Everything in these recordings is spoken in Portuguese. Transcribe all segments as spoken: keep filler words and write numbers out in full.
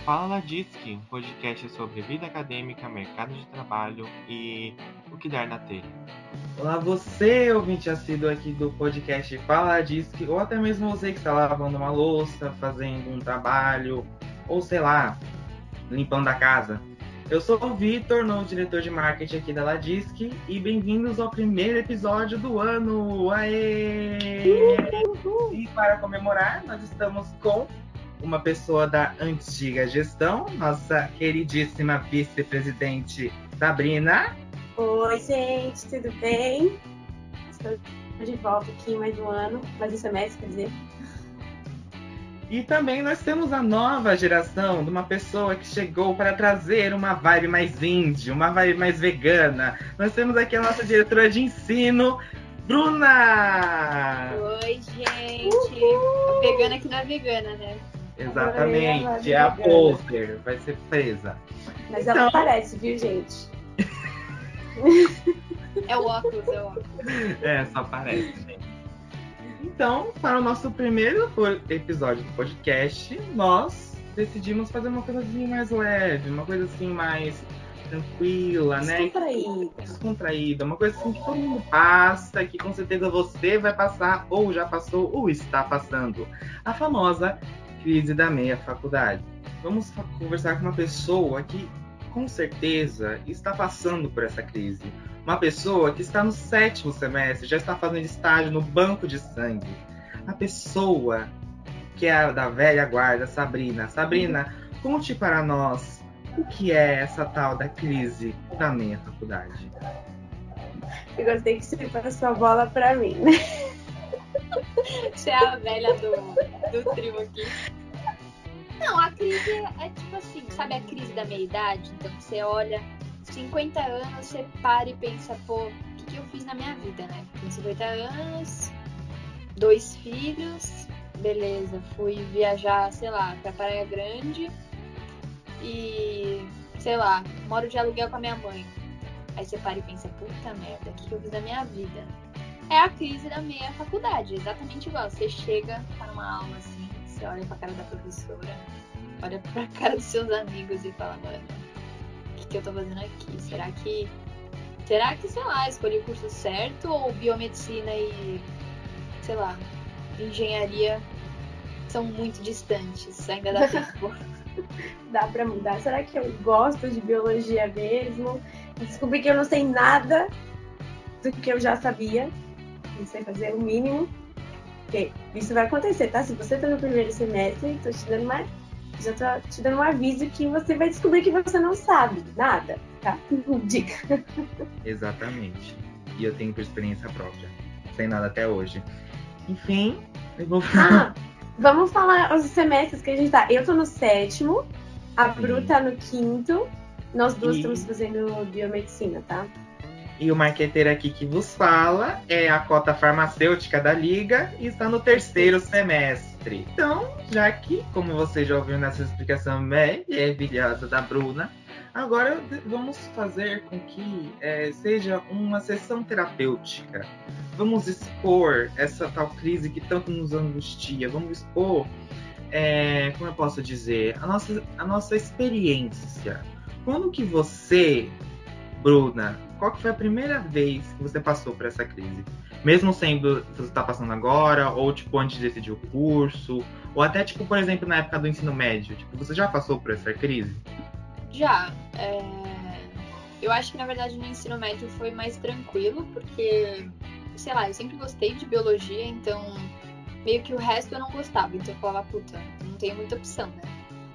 Fala Disque, um podcast sobre vida acadêmica, mercado de trabalho e o que dar na telha. Olá, você, ouvinte assíduo aqui do podcast Fala Disque, ou até mesmo você que está lavando uma louça, fazendo um trabalho, ou sei lá, limpando a casa. Eu sou o Vitor, novo diretor de marketing aqui da Ladisque, e bem-vindos ao primeiro episódio do ano! Aê! Uhul. E para comemorar, nós estamos com uma pessoa da antiga gestão, nossa queridíssima vice-presidente Sabrina. Oi, gente, tudo bem? Estou de volta aqui mais um ano, mais um semestre, quer dizer. E também nós temos a nova geração de uma pessoa que chegou para trazer uma vibe mais indie, uma vibe mais vegana. Nós temos aqui a nossa diretora de ensino, Bruna! Oi, gente! Uhul. A vegana que não é vegana, né? Exatamente, é a poster, vai ser presa. Mas então... ela parece, viu, gente? É o óculos, é o óculos. É, só parece, gente. Então, para o nosso primeiro episódio do podcast, nós decidimos fazer uma coisa assim mais leve, uma coisa assim mais tranquila, né? Descontraída. Descontraída, uma coisa assim que todo mundo passa, que com certeza você vai passar, ou já passou, ou está passando. A famosa crise da meia faculdade. Vamos conversar com uma pessoa que com certeza está passando por essa crise. Uma pessoa que está no sétimo semestre, já está fazendo estágio no banco de sangue. A pessoa que é da velha guarda, Sabrina. Sabrina, conte para nós o que é essa tal da crise da meia faculdade. Eu gostei que você passou a bola para mim, né? Você é a velha do, do trio aqui. Não, a crise é, é tipo assim, sabe a crise da meia-idade? Então você olha, cinquenta anos, você para e pensa, pô, o que, que eu fiz na minha vida, né? Com cinquenta anos, dois filhos, beleza, fui viajar, sei lá, pra Praia Grande e, sei lá, moro de aluguel com a minha mãe. Aí você para e pensa, puta merda, o que, que eu fiz na minha vida? É a crise da meia faculdade, exatamente igual. Você chega, tá numa aula assim, você olha pra cara da professora, olha pra cara dos seus amigos e fala, mano, o que, que eu tô fazendo aqui? Será que, será que, sei lá, escolhi o curso certo ou biomedicina e, sei lá, engenharia são muito distantes? Ainda dá tempo. Dá pra mudar? Será que eu gosto de biologia mesmo? Descobri que eu não sei nada do que eu já sabia. Não sei fazer o mínimo. Porque isso vai acontecer, tá? Se você tá no primeiro semestre, tô te dando uma, já tô te dando um aviso que você vai descobrir que você não sabe nada, tá? Dica. Exatamente. E eu tenho por experiência própria. Sem nada até hoje. Enfim, eu vou Ah, vamos falar os semestres que a gente tá. Eu tô no sétimo, a Sim. Bru tá no quinto. Nós duas e... estamos fazendo biomedicina, tá? E o marqueteiro aqui que vos fala é a cota farmacêutica da Liga e está no terceiro semestre. Então, já que, como você já ouviu nessa explicação maravilhosa da Bruna, agora vamos fazer com que é, seja uma sessão terapêutica. Vamos expor essa tal crise que tanto nos angustia. Vamos expor, é, como eu posso dizer, a nossa, a nossa experiência. Quando que você, Bruna, qual que foi a primeira vez que você passou por essa crise? Mesmo sendo que você está passando agora, ou tipo antes de decidir o curso, ou até tipo, por exemplo, na época do ensino médio, tipo, você já passou por essa crise? Já. É... Eu acho que na verdade no ensino médio foi mais tranquilo, porque, sei lá, eu sempre gostei de biologia, então meio que o resto eu não gostava, então eu falava, puta, não tenho muita opção, né?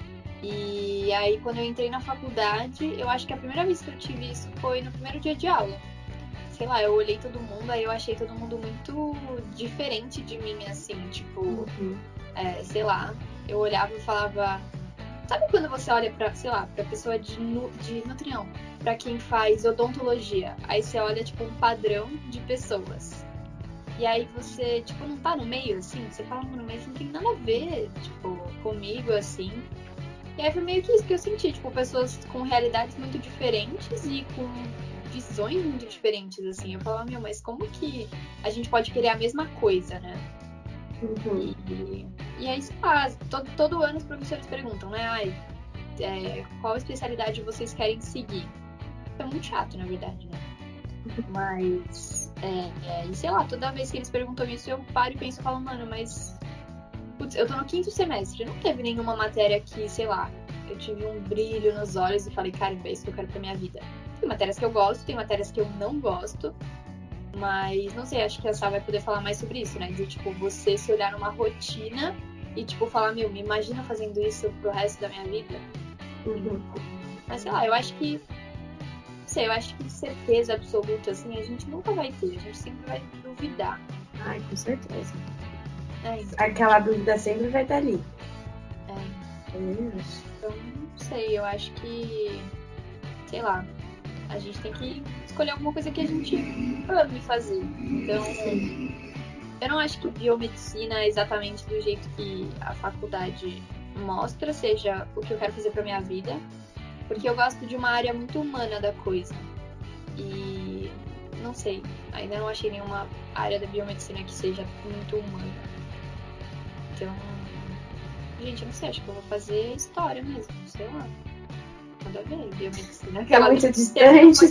E aí, quando eu entrei na faculdade, eu acho que a primeira vez que eu tive isso foi no primeiro dia de aula. Sei lá, eu olhei todo mundo, aí eu achei todo mundo muito diferente de mim, assim, tipo, uhum. é, sei lá, eu olhava e falava... Sabe quando você olha pra, sei lá, pra pessoa de, nu, de nutrião, pra quem faz odontologia, aí você olha, tipo, um padrão de pessoas. E aí você, tipo, não tá no meio, assim, você fala, no meio, não tem nada a ver, tipo, comigo, assim... E aí foi meio que isso que eu senti, tipo, pessoas com realidades muito diferentes e com visões muito diferentes, assim. Eu falava, meu, mas como que a gente pode querer a mesma coisa, né? Uhum. E, e aí, sei lá, todo, todo ano os professores perguntam, né? Ai, é, qual especialidade vocês querem seguir. É muito chato, na verdade, né? Mas, é, é, e sei lá, toda vez que eles perguntam isso, eu paro e penso e falo, mano, mas, putz, eu tô no quinto semestre, não teve nenhuma matéria que, sei lá, eu tive um brilho nos olhos e falei, cara, é isso que eu quero pra minha vida. Tem matérias que eu gosto, tem matérias que eu não gosto, mas, não sei, acho que a Sá vai poder falar mais sobre isso, né? De, tipo, você se olhar numa rotina e, tipo, falar, meu, me imagina fazendo isso pro resto da minha vida. Uhum. Mas, sei lá, eu acho que, não sei, eu acho que certeza absoluta, assim, a gente nunca vai ter, a gente sempre vai duvidar. Ai, com certeza. É, então, Aquela dúvida sempre vai estar ali. é, Eu acho. então, não sei, eu acho que, sei lá, a gente tem que escolher alguma coisa que a gente ame fazer. Então, eu não acho que biomedicina é exatamente do jeito que a faculdade mostra, seja o que eu quero fazer pra minha vida, porque eu gosto de uma área muito humana da coisa. E, não sei, ainda não achei nenhuma área da biomedicina que seja muito humana. Então, gente, eu não sei, acho que eu vou fazer história mesmo, sei lá. Nada a ver, biomedicina. É muito distante.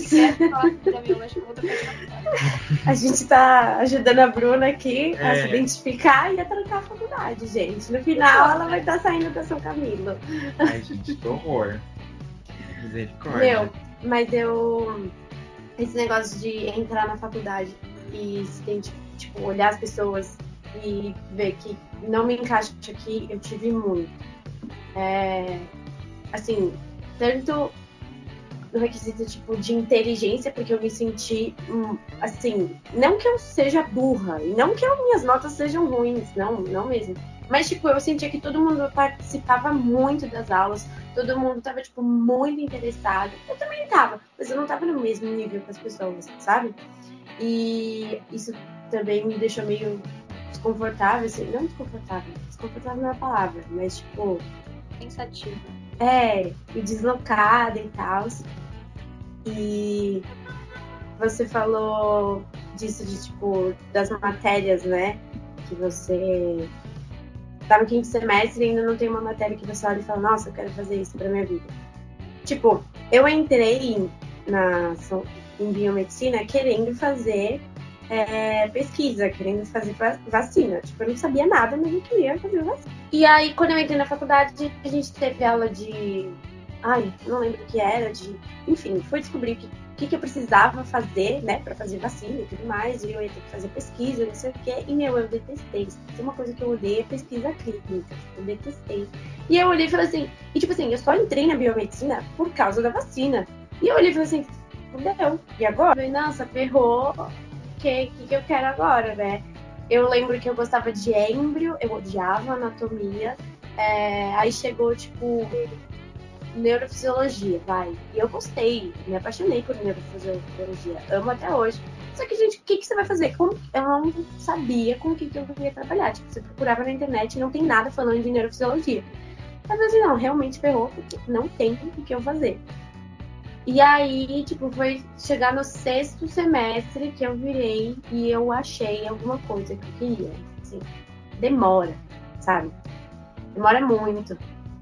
A gente tá ajudando a Bruna aqui a É. se identificar e a trancar a faculdade, gente. No final, ela vai estar saindo da São Camilo. Ai, gente, que horror. Misericórdia. Meu, mas eu... Esse negócio de entrar na faculdade e se identi- tipo, olhar as pessoas e ver que não me encaixa aqui, eu tive muito. É, assim, tanto no requisito tipo de inteligência, porque eu me senti hum, assim, não que eu seja burra e não que as minhas notas sejam ruins, não, não mesmo. Mas tipo, eu sentia que todo mundo participava muito das aulas, todo mundo tava tipo muito interessado. Eu também tava, mas eu não tava no mesmo nível que as pessoas, sabe? E isso também me deixou meio desconfortável, assim, não desconfortável, desconfortável não é a palavra, mas tipo, Pensativa. é, e deslocada e tal. E você falou disso de tipo, das matérias, né? Que você tá no quinto semestre e ainda não tem uma matéria que você olha e fala, nossa, eu quero fazer isso pra minha vida. Tipo, eu entrei na, em biomedicina querendo fazer é, pesquisa, querendo fazer vacina. Tipo, eu não sabia nada, mas eu queria fazer vacina. E aí, quando eu entrei na faculdade, a gente teve aula de... Ai, não lembro o que era, de... Enfim, fui descobrir o que, que, que eu precisava fazer, né, pra fazer vacina e tudo mais. E eu ia ter que fazer pesquisa, não sei o quê. E, meu, eu detestei. Tem uma coisa que eu odeio é pesquisa clínica. Tipo, eu detestei. E eu olhei e falei assim... E, tipo assim, eu só entrei na biomedicina por causa da vacina. E eu olhei e falei assim... Fudeu. E agora? Eu falei, nossa, ferrou. O que, que, que eu quero agora, né? Eu lembro que eu gostava de êmbrio, eu odiava anatomia. É, aí chegou, tipo, neurofisiologia, vai. E eu gostei, me apaixonei por neurofisiologia. Amo até hoje. Só que, gente, o que, que você vai fazer? Como... Eu não sabia com o que, que eu ia trabalhar. Tipo, você procurava na internet e não tem nada falando de neurofisiologia. Eu falei assim, não, realmente ferrou, porque não tem o que eu fazer. E aí, tipo, foi chegar no sexto semestre que eu virei e eu achei alguma coisa que eu queria. Assim, demora, sabe? Demora muito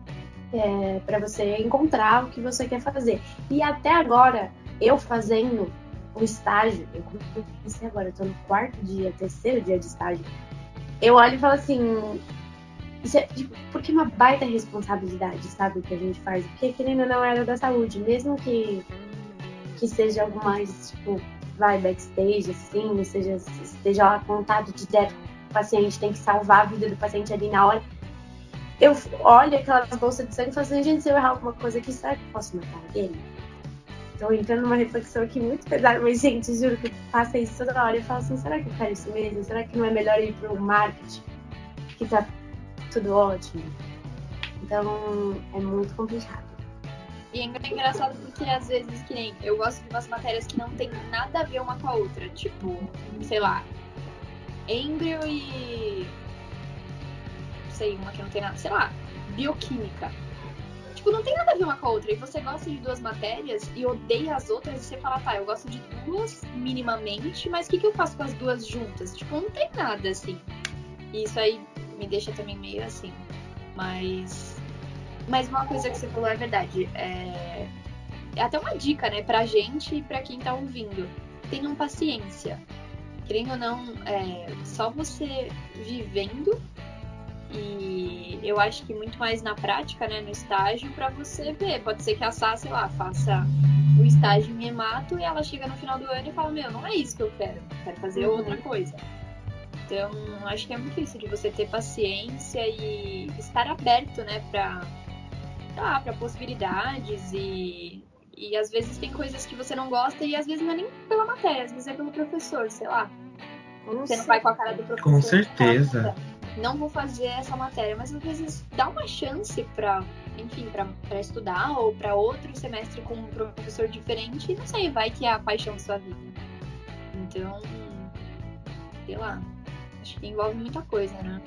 é, pra você encontrar o que você quer fazer. E até agora, eu fazendo o estágio, eu comecei agora, eu tô no quarto dia, terceiro dia de estágio, eu olho e falo assim... Isso é, tipo, porque é uma baita responsabilidade, sabe, o que a gente faz. Porque, querendo ou não, é área da saúde. Mesmo que, que seja algo mais, tipo, vai, backstage, assim, seja, esteja lá contato direto com o paciente, tem que salvar a vida do paciente ali na hora. Eu olho aquelas bolsas de sangue e falo assim, gente, se eu errar alguma coisa aqui, será que eu posso matar alguém? Tô entrando numa reflexão aqui muito pesada, mas, gente, juro que passa isso toda hora. Eu falo assim, será que eu quero isso mesmo? Será que não é melhor ir pro marketing? Que tá tudo ótimo. Então, é muito complicado. E é engraçado porque, às vezes, que nem eu gosto de umas matérias que não tem nada a ver uma com a outra. Tipo, sei lá, êmbrio e... sei, uma que não tem nada. Sei lá, bioquímica. Tipo, não tem nada a ver uma com a outra. E você gosta de duas matérias e odeia as outras. E você fala, tá, eu gosto de duas minimamente, mas o que, que eu faço com as duas juntas? Tipo, não tem nada, assim. E isso aí me deixa também meio assim. Mas, Mas uma coisa que você falou é verdade. É, é até uma dica, né, pra gente e pra quem tá ouvindo. Tenham paciência. Querendo ou não, é só você vivendo. E eu acho que muito mais na prática, né, no estágio, pra você ver. Pode ser que a Sá, sei lá, faça o estágio em Emato e ela chega no final do ano e fala, meu, não é isso que eu quero, eu quero fazer Uhum. outra coisa. Então, acho que é muito isso, de você ter paciência e estar aberto, né, pra, ah, pra possibilidades e, e às vezes tem coisas que você não gosta e às vezes não é nem pela matéria, às vezes é pelo professor, sei lá. Você não vai com a cara do professor. Com certeza. Fala, não vou fazer essa matéria, mas às vezes dá uma chance pra, enfim, pra, pra estudar ou pra outro semestre com um professor diferente e não sei, vai que é a paixão da sua vida. Então, sei lá, acho que envolve muita coisa, né?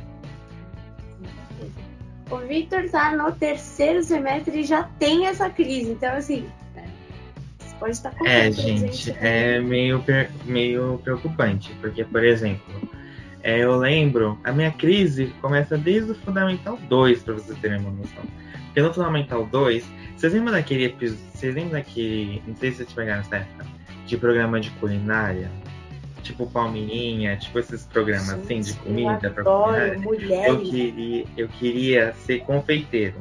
Muita coisa. O Victor tá no terceiro semestre e já tem essa crise. Então, assim, né, você pode estar contando É, pra gente, também. é meio, per- meio preocupante, porque, por exemplo, é, eu lembro, a minha crise começa desde o Fundamental dois, pra vocês terem uma noção. Porque no Fundamental dois, vocês lembram daquele episódio, vocês lembram daquele, não sei se vocês pegaram nessa época, de programa de culinária? Tipo Palmeirinha, tipo esses programas assim de Gente, comida eu pra adoro culinária. Eu mulheres. queria, eu queria ser confeiteiro.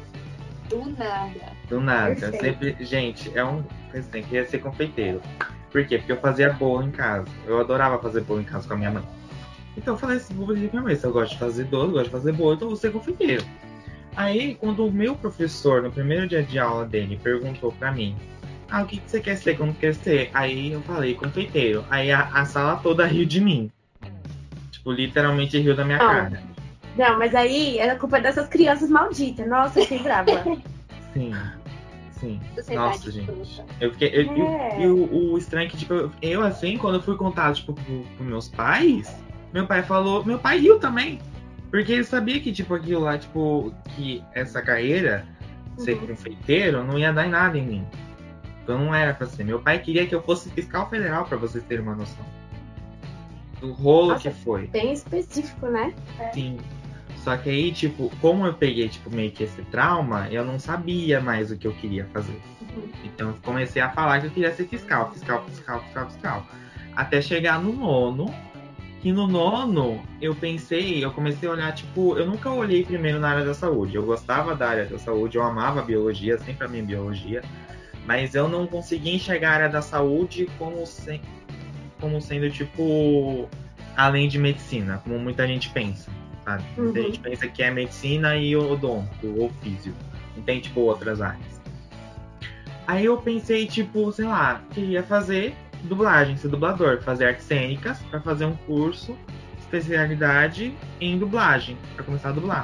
Do nada. Do nada. Eu Perfeito. sempre, gente, é um coisa assim, eu queria ser confeiteiro. Por quê? Porque eu fazia bolo em casa. Eu adorava fazer bolo em casa com a minha mãe. Então eu falei assim, vou pedir pra minha mãe, se eu gosto de fazer doce, gosto de fazer bolo, então eu vou ser confeiteiro. Aí, quando o meu professor, no primeiro dia de aula dele, perguntou pra mim, ah, o que, que você quer ser quando crescer? Aí eu falei, confeiteiro. Aí a, a sala toda riu de mim. Tipo, literalmente riu da minha Ah. cara. Não, mas aí é a culpa dessas crianças malditas. Nossa, eu fiquei brava. Sim, sim. Sociedade Nossa, gente. escrota. Eu fiquei. eu- eu- É. E o, o estranho é que, tipo, eu, eu, assim, quando eu fui contar, tipo, pro, pros meus pais, meu pai falou. Meu pai riu também. Porque ele sabia que, tipo, aquilo lá, tipo, que essa carreira, ser Uhum. confeiteiro, não ia dar em nada em mim. Então não era pra ser. Meu pai queria que eu fosse fiscal federal, pra vocês terem uma noção. Do rolo Nossa. que foi. Bem específico, né? Sim. Só que aí, tipo, como eu peguei, tipo, meio que esse trauma, eu não sabia mais o que eu queria fazer. Uhum. Então eu comecei a falar que eu queria ser fiscal, fiscal, fiscal, fiscal, fiscal. Até chegar no nono, que no nono eu pensei, eu comecei a olhar, tipo, eu nunca olhei primeiro na área da saúde. Eu gostava da área da saúde, eu amava a biologia, sempre amei biologia. Mas eu não conseguia enxergar a área da saúde como, se, como sendo, tipo, além de medicina, como muita gente pensa, sabe? Muita Uhum. gente pensa que é medicina e odonto, ou físio. Não tem, tipo, outras áreas. Aí eu pensei, tipo, sei lá, queria fazer dublagem, ser dublador, fazer artes cênicas, pra fazer um curso, especialidade em dublagem, pra começar a dublar.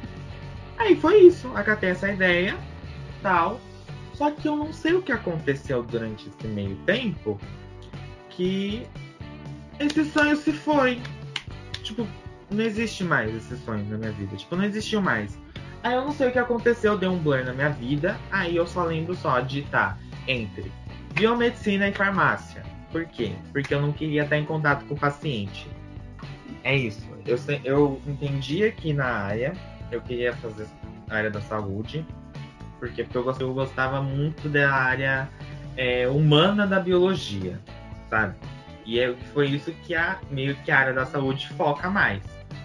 Aí foi isso, acatei essa ideia, tal. Só que eu não sei o que aconteceu durante esse meio tempo, que esse sonho se foi. Tipo, não existe mais esse sonho na minha vida. Tipo, não existiu mais. Aí eu não sei o que aconteceu, deu um blur na minha vida. Aí eu só lembro só de estar entre biomedicina e farmácia. Por quê? Porque eu não queria estar em contato com o paciente. É isso. Eu, se- eu entendia que na área eu queria fazer a área da saúde. Por quê? Porque eu gostava, eu gostava muito da área é, humana da biologia, sabe? E é, foi isso que a, meio que a área da saúde foca mais.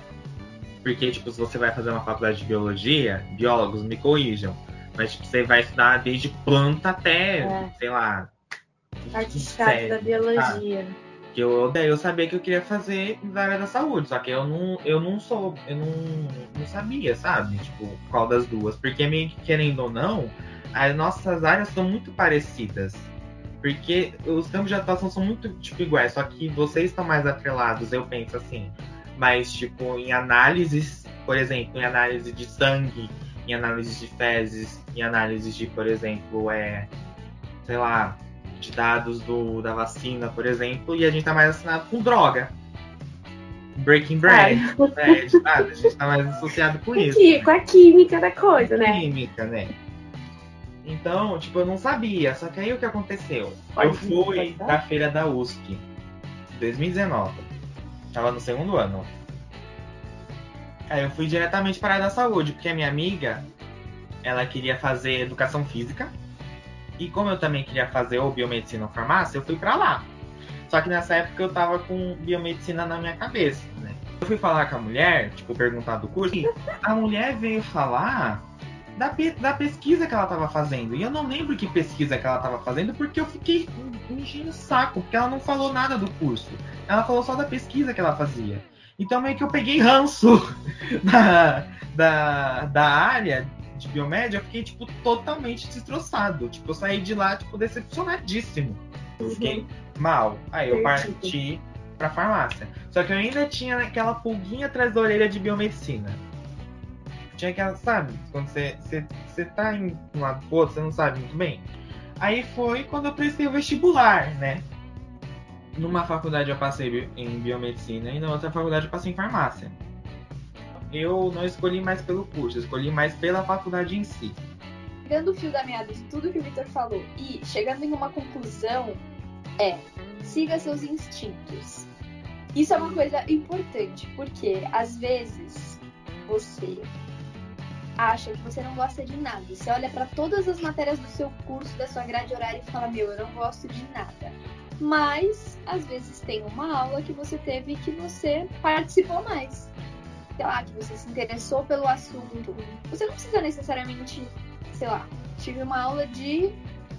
Porque, tipo, se você vai fazer uma faculdade de biologia, biólogos me corrijam, mas tipo, você vai estudar desde planta até, É. sei lá, Parte chata sério, da biologia. que eu, daí eu sabia que eu queria fazer na área da saúde, só que eu não, eu não sou, eu não, não sabia, sabe? Tipo, qual das duas. Porque meio que querendo ou não, as nossas áreas são muito parecidas. Porque os campos de atuação são muito, tipo, iguais, só que vocês estão mais atrelados, eu penso assim. Mas, tipo, em análises, por exemplo, em análise de sangue, em análise de fezes, em análise de, por exemplo, é, sei lá, de dados do, da vacina, por exemplo, e a gente tá mais assinado com droga. Breaking Bad, é, sabe? A gente tá mais associado com isso. Aqui, com a química da coisa, né? Química, né? Então, tipo, eu não sabia. Só que aí o que aconteceu? Pode- eu fui pode dar? da feira da U S P, dois mil e dezenove. Tava no segundo ano. Aí eu fui diretamente para a área da saúde, porque a minha amiga, ela queria fazer educação física. E como eu também queria fazer ou biomedicina ou farmácia, eu fui pra lá. Só que nessa época eu tava com biomedicina na minha cabeça, né? Eu fui falar com a mulher, tipo, perguntar do curso, e a mulher veio falar da, pe- da pesquisa que ela tava fazendo. E eu não lembro que pesquisa que ela tava fazendo, porque eu fiquei me enchendo o saco, porque ela não falou nada do curso. Ela falou só da pesquisa que ela fazia. Então meio que eu peguei ranço da, da, da área de biomédia, eu fiquei, tipo, totalmente destroçado. Tipo, eu saí de lá, tipo, decepcionadíssimo. Eu fiquei mal. Aí eu parti pra farmácia. Só que eu ainda tinha aquela pulguinha atrás da orelha de biomedicina. Tinha aquela, sabe? Quando você, você, você tá em um lado pro outro, você não sabe muito bem. Aí foi quando eu prestei o vestibular, né? Numa faculdade eu passei em biomedicina e na outra faculdade eu passei em farmácia. Eu não escolhi mais pelo curso, eu escolhi mais pela faculdade em si. Pegando o fio da meada de tudo que o Vitor falou e chegando em uma conclusão, é: siga seus instintos. Isso é uma coisa importante, porque às vezes você acha que você não gosta de nada. Você olha para todas as matérias do seu curso, da sua grade horária e fala: meu, eu não gosto de nada. Mas às vezes tem uma aula que você teve que você participou mais. Sei lá, que você se interessou pelo assunto. Você não precisa necessariamente, sei lá, tive uma aula de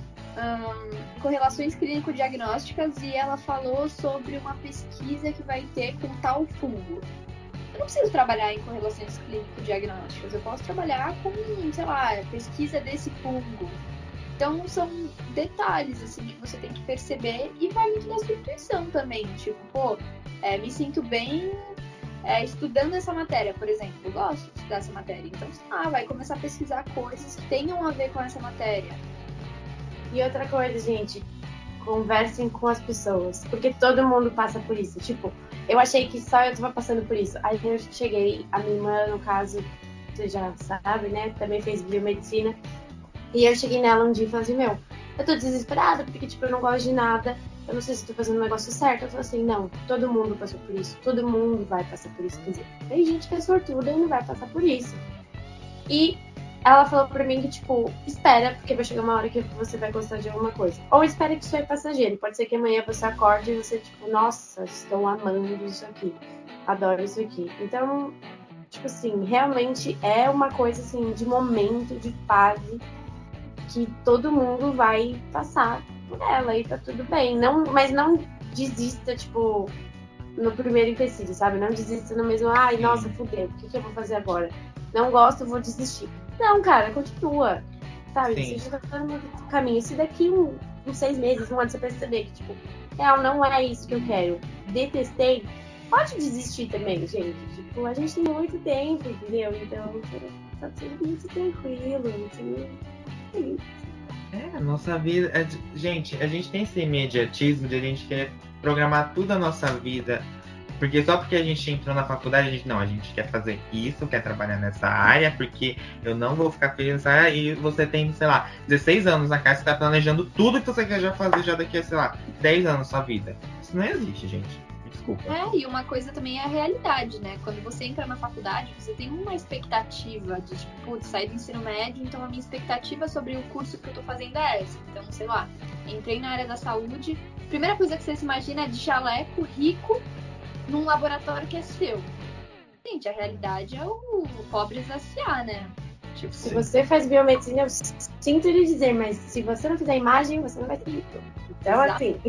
hum, correlações clínico-diagnósticas e ela falou sobre uma pesquisa que vai ter com tal fungo. Eu não preciso trabalhar em correlações clínico-diagnósticas, eu posso trabalhar com, sei lá, pesquisa desse fungo. Então são detalhes assim que você tem que perceber e vai muito da sua intuição também. Tipo, pô, é, me sinto bem é, estudando essa matéria, por exemplo. Eu gosto de estudar essa matéria. Então, ah, vai começar a pesquisar coisas que tenham a ver com essa matéria. E outra coisa, gente, conversem com as pessoas, porque todo mundo passa por isso. Tipo, eu achei que só eu tava passando por isso. Aí eu cheguei, a minha irmã, no caso, você já sabe, né, também fez biomedicina. E eu cheguei nela um dia e falei assim, meu, eu tô desesperada, porque, tipo, eu não gosto de nada, eu não sei se eu tô fazendo o negócio certo. Eu falei assim, não, todo mundo passou por isso, todo mundo vai passar por isso. Quer dizer, tem gente que é sortuda e não vai passar por isso. E ela falou pra mim que, tipo, espera, porque vai chegar uma hora que você vai gostar de alguma coisa. Ou espera que isso é passageiro. Pode ser que amanhã você acorde e você, tipo, nossa, estou amando isso aqui, adoro isso aqui. Então, tipo assim, realmente é uma coisa, assim, de momento, de fase, que todo mundo vai passar por ela e tá tudo bem. Não, mas não desista, tipo, no primeiro empecilho, sabe? Não desista no mesmo, ai, nossa, fudeu, o que, que eu vou fazer agora? Não gosto, vou desistir. Não, cara, continua, sabe? Sim. Você já tá no caminho. Se daqui um, uns seis meses, um ano, você perceber que, tipo, real, não é isso que eu quero, detestei, pode desistir também, gente. Tipo, a gente tem muito tempo, entendeu? Então, tá tudo muito tranquilo, muito... É, a nossa vida. É, gente, a gente tem esse imediatismo de a gente querer programar toda a nossa vida. Porque só porque a gente entrou na faculdade, a gente não, a gente quer fazer isso, quer trabalhar nessa área, porque eu não vou ficar feliz nessa área. E você tem, sei lá, dezesseis anos na casa, você tá planejando tudo que você quer já fazer já daqui a, sei lá, dez anos da sua vida. Isso não existe, gente. Desculpa. É, e uma coisa também é a realidade, né? Quando você entra na faculdade, você tem uma expectativa de, tipo, putz, sair do ensino médio, então a minha expectativa sobre o curso que eu tô fazendo é essa. Então, sei lá, entrei na área da saúde, primeira coisa que você se imagina é de jaleco, rico, num laboratório que é seu. Gente, a realidade é o pobre S A, né? Tipo, se você faz biomedicina, eu sinto lhe dizer, mas se você não fizer imagem, você não vai ter rico. Então, exato. assim...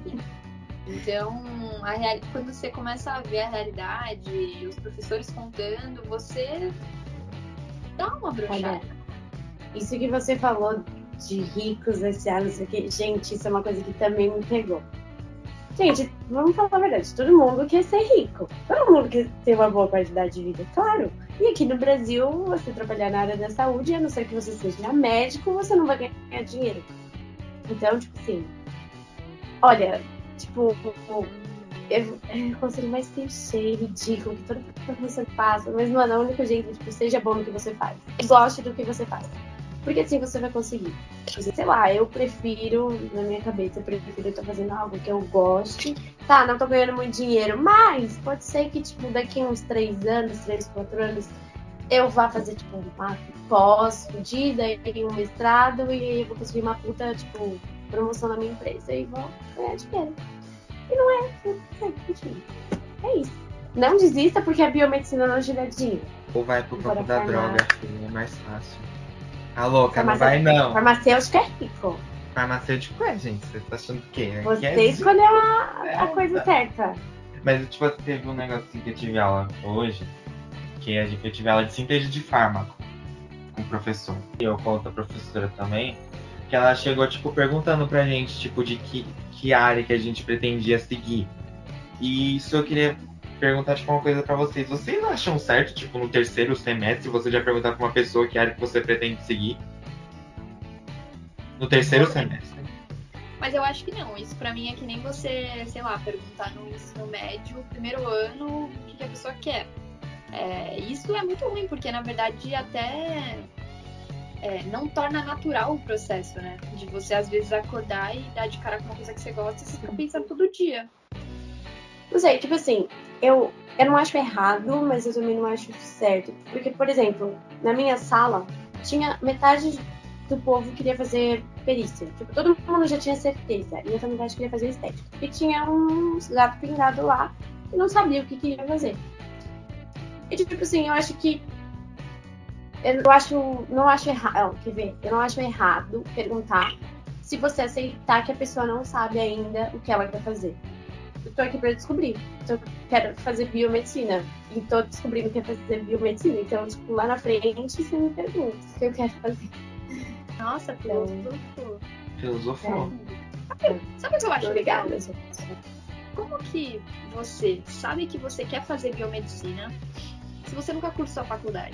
Então, a real... quando você começa a ver a realidade e os professores contando, você dá uma brochada. Isso que você falou de ricos, S A, não sei o que, gente, isso é uma coisa que também me pegou. Gente, vamos falar a verdade, todo mundo quer ser rico, todo mundo quer ter uma boa qualidade de vida, claro. E aqui no Brasil, você trabalhar na área da saúde, a não ser que você seja médico, você não vai ganhar dinheiro. Então, tipo assim, olha... Tipo, é o conselho mais clichê, ridículo, que todo professor passa, mas, mano, é o único jeito, tipo, seja bom no que você faz. Goste do que você faz. Porque assim você vai conseguir. Sei lá, eu prefiro, na minha cabeça, eu prefiro estar fazendo algo que eu goste. Tá, não tô ganhando muito dinheiro, mas pode ser que, tipo, daqui uns três anos, três, quatro anos, eu vá fazer, tipo, uma pós fodida e um mestrado e eu vou conseguir uma puta, tipo, promoção na minha empresa e vou ganhar dinheiro. E não é, é, enfim, é isso. Não desista porque a biomedicina não gira dinheiro. Ou vai pro campo Bora da farmácia. droga, filho, é mais fácil. A louca, não Farmácia- vai não. Farmacêutico é rico. Farmacêutico é, gente. Você tá achando o quê? Você Que é- escolheu a, É, a coisa tá. certa. Mas, tipo, teve um negocinho que eu tive aula hoje, que a gente- eu tive aula de síntese de fármaco com o professor. E eu com outra professora também, que ela chegou, tipo, perguntando pra gente, tipo, de que, que área que a gente pretendia seguir. E isso eu queria perguntar, tipo, uma coisa pra vocês. Vocês acham certo, tipo, no terceiro semestre, você já perguntar pra uma pessoa que área que você pretende seguir? No terceiro semestre. Mas eu acho que não. Isso pra mim é que nem você, sei lá, perguntar no ensino médio, primeiro ano, o que, que a pessoa quer. É, isso é muito ruim, porque na verdade até é, não torna natural o processo, né? De você às vezes acordar e dar de cara com uma coisa que você gosta e você fica pensando todo dia. Não sei, tipo assim, eu, eu não acho errado, mas eu também não acho certo. Porque, por exemplo, na minha sala, tinha metade do povo queria fazer perícia. Tipo, todo mundo já tinha certeza. E outra metade queria fazer estética. E tinha um gato pingado lá e não sabia o que queria fazer. E, tipo assim, eu acho que eu acho, não acho errado, quer ver? Eu não acho errado perguntar se você aceitar que a pessoa não sabe ainda o que ela quer fazer. Eu tô aqui pra descobrir. Eu quero fazer biomedicina. E tô descobrindo que quer fazer biomedicina. Então, tipo, lá na frente, você me pergunta o que eu quero fazer. Nossa, filósofo. Filosofou. Sabe o que eu acho legal? Obrigada, gente. Como que você sabe que você quer fazer biomedicina se você nunca cursou a faculdade?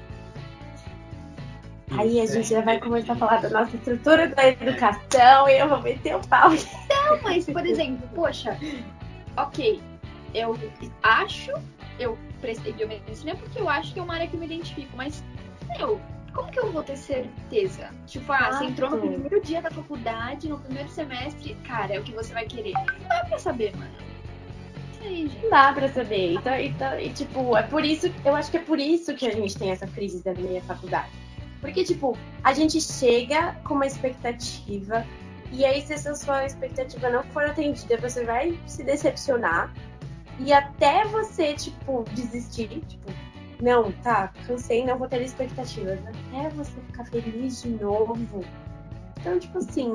Aí a gente já vai começar a falar da nossa estrutura da educação e eu vou meter o pau. Não, mas, por exemplo, poxa, ok, eu acho, eu prestei biomedicina porque eu acho que é uma área que eu me identifico, mas, meu, como que eu vou ter certeza? Tipo, ah, você entrou no Exato. primeiro dia da faculdade, no primeiro semestre, cara, é o que você vai querer. Não dá pra saber, mano. Isso aí, gente. Não dá pra saber. Então, então, e tipo, é por isso, eu acho que é por isso que a gente tem essa crise da meia faculdade. Porque, tipo, a gente chega com uma expectativa e aí se essa sua expectativa não for atendida, você vai se decepcionar e até você, tipo, desistir, tipo, não, tá, cansei, não vou ter expectativas. Até você ficar feliz de novo. Então, tipo assim,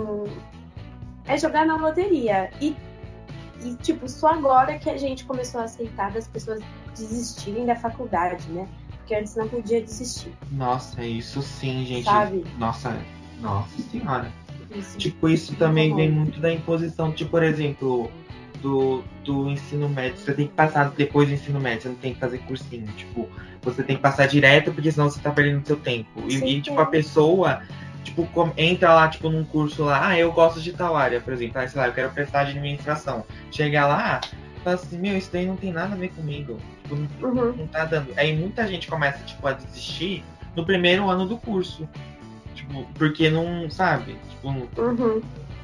é jogar na loteria. E, e tipo, só agora que a gente começou a aceitar das pessoas desistirem da faculdade, né? Porque antes não podia desistir, Nossa, isso sim, gente. sabe? Nossa, nossa senhora. Isso. Tipo, isso também Tá vem bom. muito da imposição, tipo, por exemplo, do, do ensino médio. Você tem que passar depois do ensino médio, você não tem que fazer cursinho. Tipo, você tem que passar direto, porque senão você tá perdendo seu tempo. E, Sim, e, tipo, é. a pessoa, tipo, com- entra lá, tipo, num curso lá, ah, eu gosto de tal área, por exemplo, ah, sei lá, eu quero prestar de administração. Chega lá, fala assim, meu, isso daí não tem nada a ver comigo. Tipo, não, Uhum. não tá dando. Aí muita gente começa, tipo, a desistir no primeiro ano do curso. Tipo, porque não, sabe? Tipo, não- Uhum.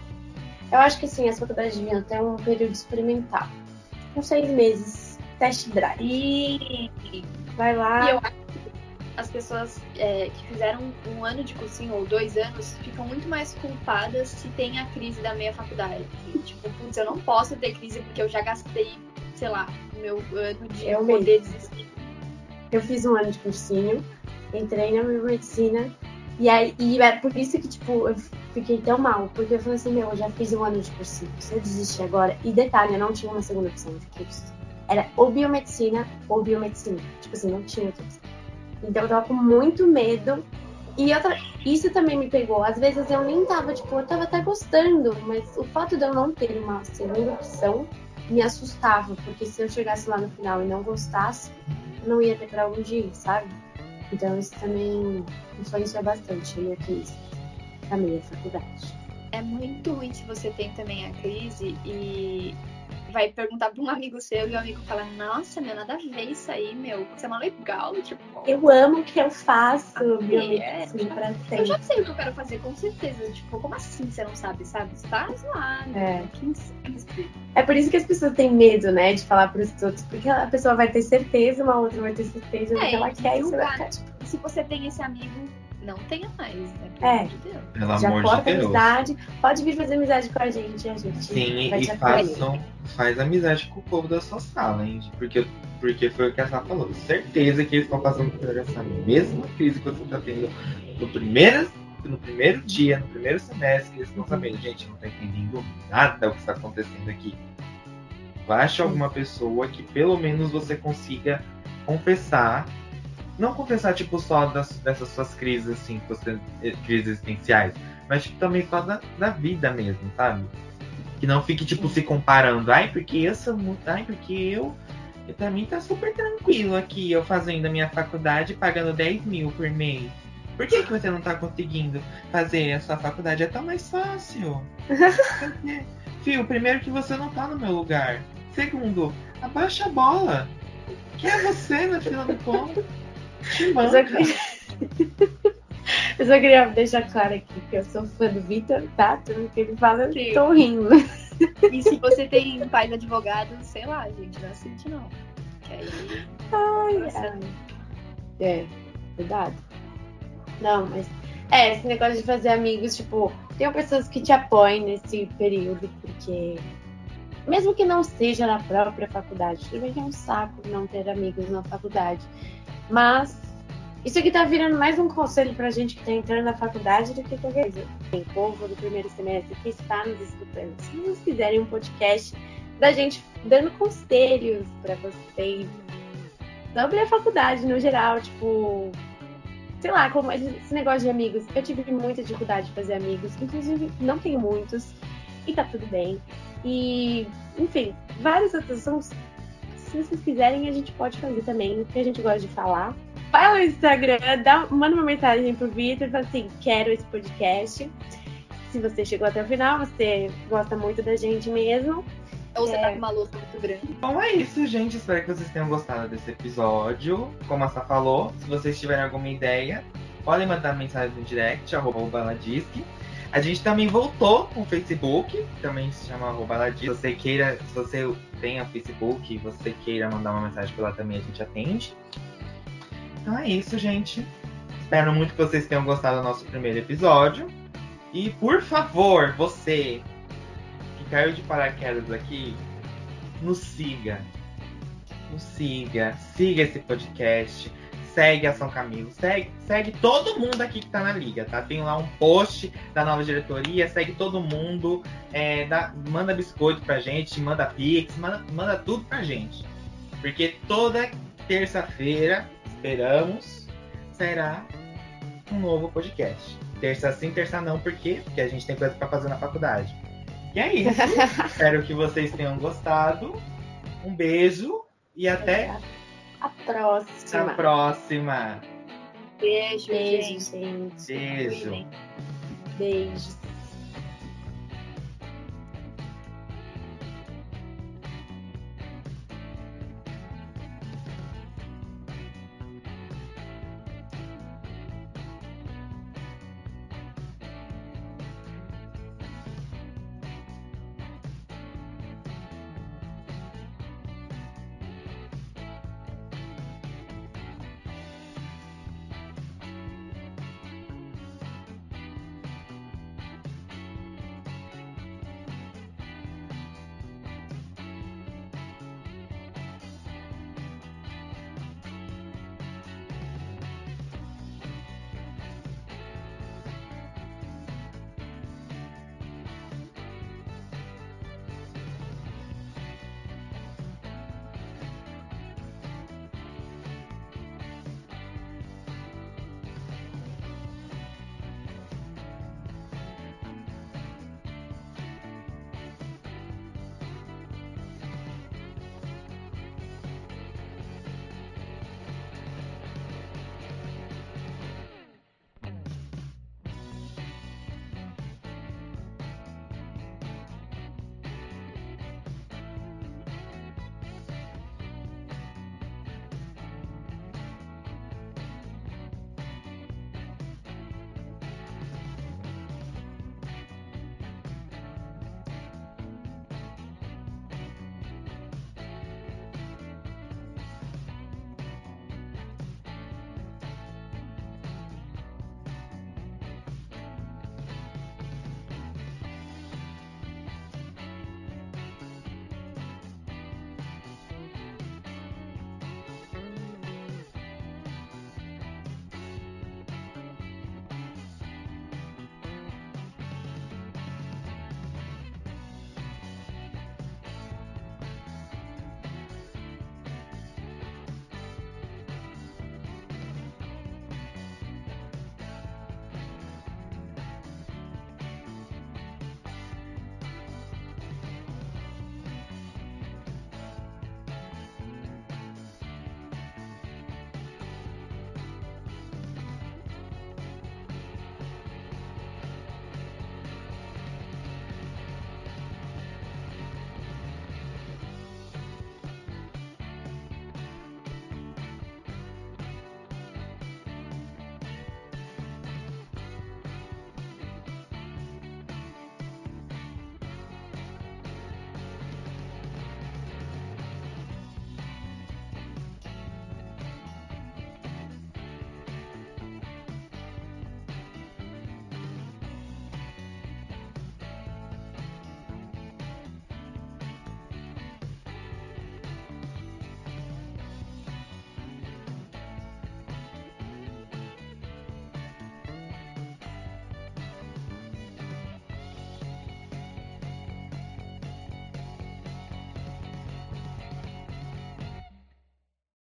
Eu acho que assim, as faculdades deviam ter um período experimental. Com seis meses, test drive. E, Vai lá. e eu acho que as pessoas é, que fizeram um ano de cursinho ou dois anos ficam muito mais culpadas se tem a crise da meia faculdade. E, tipo, putz, eu não posso ter crise porque eu já gastei, sei lá, o meu ano de Eu poder desistir. Eu fiz um ano de cursinho, entrei na biomedicina, e aí e é por isso que, tipo, eu fiquei tão mal, porque eu falei assim, meu, eu já fiz um ano de cursinho, se eu desistir agora, e detalhe, eu não tinha uma segunda opção de curso. Era ou biomedicina ou biomedicina. Tipo assim, não tinha outra opção. Então eu tava com muito medo. E outra, isso também me pegou. Às vezes eu nem tava, tipo, eu tava até gostando, mas o fato de eu não ter uma segunda opção me assustava, porque se eu chegasse lá no final e não gostasse, eu não ia ter pra onde ir, sabe? Então isso também influencia bastante a minha crise da minha faculdade. É muito ruim se você tem também a crise e vai perguntar pra um amigo seu e o amigo fala, nossa, meu, nada a ver isso aí, meu, você é mó legal, tipo... Eu amo o que eu faço, é, biomedicina pra Eu sempre. já sei o que eu quero fazer, com certeza. Tipo, como assim você não sabe, sabe? Você tá zoado. É. Quem sabe? É por isso que as pessoas têm medo, né, de falar pros outros, porque a pessoa vai ter certeza, uma outra vai ter certeza do É, que ela e quer e você vai julgar. ficar tipo, Se você tem esse amigo não tenha mais, né? Pelo É. amor de Deus. Pelo Já amor corta de a Deus. amizade. Pode vir fazer amizade com a gente, a gente Sim, vai e te acolher. façam, faz amizade com o povo da sua sala, hein? Porque, porque foi o que a Sá falou. Certeza que eles estão passando por essa mesma crise que você está tendo no primeiro, no primeiro dia, no primeiro semestre. Eles estão sabendo, gente, não tá entendendo nada o que está acontecendo aqui. Baixe alguma pessoa que pelo menos você consiga confessar. Não confessar, tipo, só das, dessas suas crises, assim, você, crises existenciais. Mas, tipo, também só da, da vida mesmo, sabe? Que não fique, tipo, se comparando. Ai, porque eu sou muito... Ai, porque eu... eu pra mim tá super tranquilo aqui, eu fazendo a minha faculdade, pagando dez mil por mês. Por que, que você não tá conseguindo fazer a sua faculdade? É tão mais fácil. Fio, primeiro que você não tá no meu lugar. Segundo, abaixa a bola. Que é você na fila do pão. Te Eu só, manca. queria... eu só queria deixar claro aqui que eu sou fã do Vitor, tá? Tudo que ele fala, eu Sim. tô rindo. E se você tem pais advogados, sei lá, gente, não assiste não. Que aí. Ai, Nossa. ai. É, cuidado. Não, mas. É, esse negócio de fazer amigos, tipo, tem pessoas que te apoiam nesse período, porque. Mesmo que não seja na própria faculdade, também é um saco não ter amigos na faculdade. Mas isso aqui tá virando mais um conselho pra gente que tá entrando na faculdade do que qualquer coisa. Tem povo do primeiro semestre que está nos escutando. Se vocês quiserem um podcast da gente dando conselhos pra vocês sobre a faculdade no geral, tipo, sei lá, como esse negócio de amigos. Eu tive muita dificuldade de fazer amigos, inclusive não tenho muitos, e tá tudo bem. E, enfim, vários outros assuntos. Se vocês quiserem, a gente pode fazer também, porque a gente gosta de falar. Vai no Instagram, dá, manda uma mensagem pro Vitor e fala assim, quero esse podcast. Se você chegou até o final, você gosta muito da gente mesmo. Ou você É. tá com uma louça muito grande. Bom, é isso, gente. Espero que vocês tenham gostado desse episódio. Como a Sá falou, se vocês tiverem alguma ideia, podem mandar mensagem no direct, arroba o Baladisque. A gente também voltou com o Facebook, também se chama arroba Baladisque. Se você queira, se você tem o Facebook e você queira mandar uma mensagem por lá também, a gente atende. Então é isso, gente. Espero muito que vocês tenham gostado do nosso primeiro episódio. E, por favor, você que caiu de paraquedas aqui, nos siga. Nos siga. Siga esse podcast. Segue a São Camilo. Segue, segue todo mundo aqui que tá na liga, tá? Tem lá um post da nova diretoria. Segue todo mundo. É, dá, manda biscoito pra gente. Manda pix. Manda, manda tudo pra gente. Porque toda terça-feira, esperamos, será um novo podcast. Terça sim, terça não. Por quê? Porque a gente tem coisa pra fazer na faculdade. E é isso. Espero que vocês tenham gostado. Um beijo e até A próxima. a próxima. Beijo, Beijo, gente. gente. Beijo. Cuidem. Beijos.